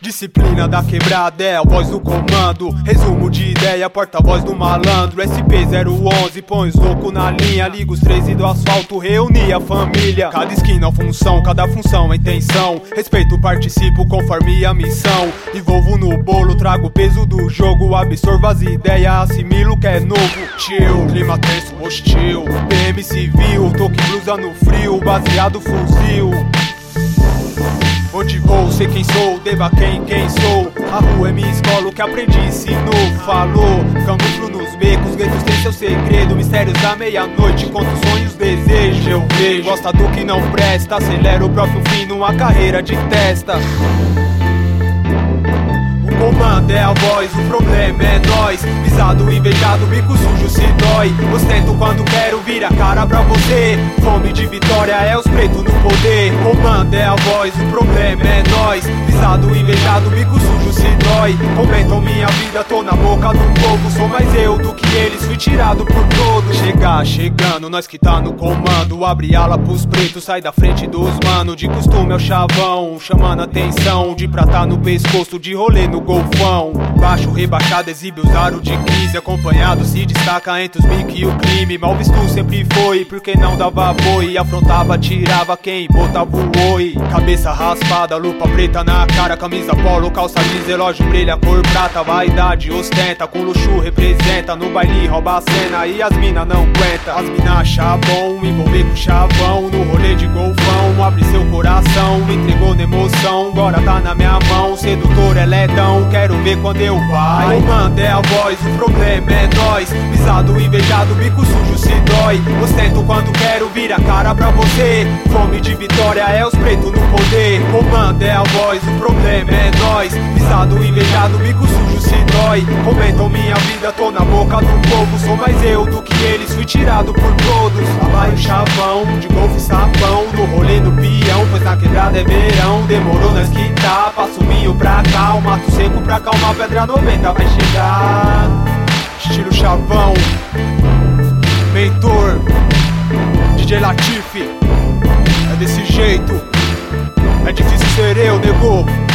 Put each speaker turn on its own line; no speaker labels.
Disciplina da quebrada é a voz do comando. Resumo de ideia, porta-voz do malandro. SP011, põe os loucos na linha. Liga os 13 do asfalto, reúne a família. Cada esquina função, cada função é intenção. Respeito, participo conforme a missão. Envolvo no bolo, trago o peso do jogo. Absorvo as ideias, assimilo que é novo. Chill, clima tenso, hostil. PM civil, toque blusa no frio. Baseado fuzil. Onde vou, sei quem sou, deva quem sou. A rua é minha escola, o que aprendi ensinou. Falou, camuflo nos becos, guetos tem seu segredo. Mistérios da meia-noite, conto sonhos, desejos. Eu vejo, gosta do que não presta. Acelera o próprio fim numa carreira de testa. O comando é a voz, o problema é nós. Pisado, invejado, bico sujo se dói. Ostento quando quero, vira a cara pra você. Fome de vitória é os pretos no poder. Comando é a voz, o problema é nós. Pisado, invejado, bico sujo se dói. Comentam minha vida, tô na boca do povo. Sou mais eu do que eles, fui tirado por todos. Chegando, nós que tá no comando. Abre ala pros pretos, sai da frente dos mano. De costume é o chavão, chamando atenção. De prata no pescoço, de rolê no golfão. Baixo, rebaixado, exibe os aros de 15. Acompanhado, se destaca entre os bico e o crime. Mal visto sempre foi, porque não dava boi. Afrontava, tirava quem botava o oi. Cabeça raspada, lupa preta na cara. Camisa polo, calça jeans, relógio brilha cor prata. Vaidade ostenta, com luxo representa. No baile rouba a cena e as mina não aguenta. As mina acham bom, envolver com chavão. No rolê de golfão, abre seu coração. Me entregou na emoção, agora tá na minha mão. Sedutor é ledão, quero ver quando eu vai. Comando é a voz, o problema é nós. Pisado, invejado, bico sujo se dói. Ostento quando quero, vira a cara pra você. Fome de vitória é os pretos no poder. Comando é a voz, o problema é nós. Pisado, invejado, bico sujo se dói. Comentam minha vida, tô na boca do povo. Sou mais eu do que eles, fui tirado por todos. Lá vai o chavão, de golfe e sapão. No rolê do peão, pois na quebrada é verão. Demorou nós quitar, passo o minho pra cá. O mato seco pra acalmar, pedra 90 vai chegar. Estilo chavão, mentor, DJ Latif. É desse jeito, é difícil ser eu, nego.